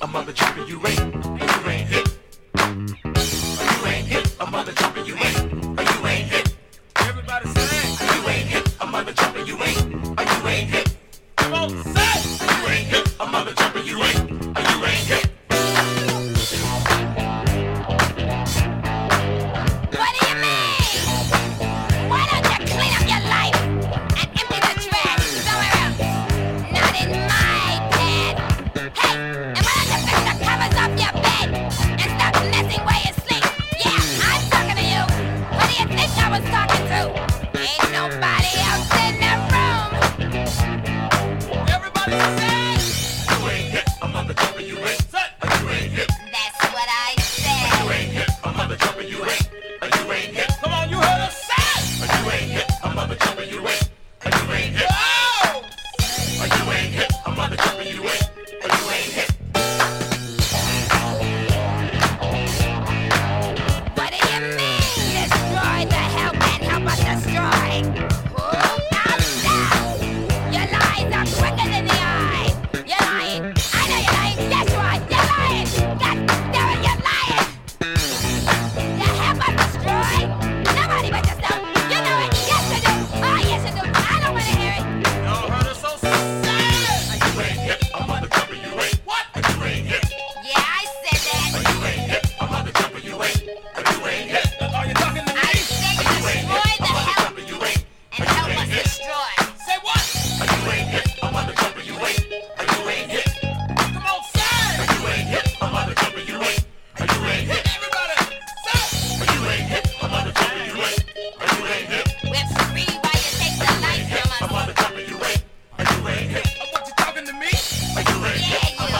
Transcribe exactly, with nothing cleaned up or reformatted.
mother jumper you ain't, you ain't hip. You ain't hip, a mother jumper you ain't, you ain't hip. Everybody say, you ain't hip, a mother jumper you ain't, you ain't hip. Come on, say, you ain't hip, a mother jumper you ain't, you ain't hip. What do you mean? Why don't you clean up your life and empty the trash somewhere else? Not in my pad. Hey, am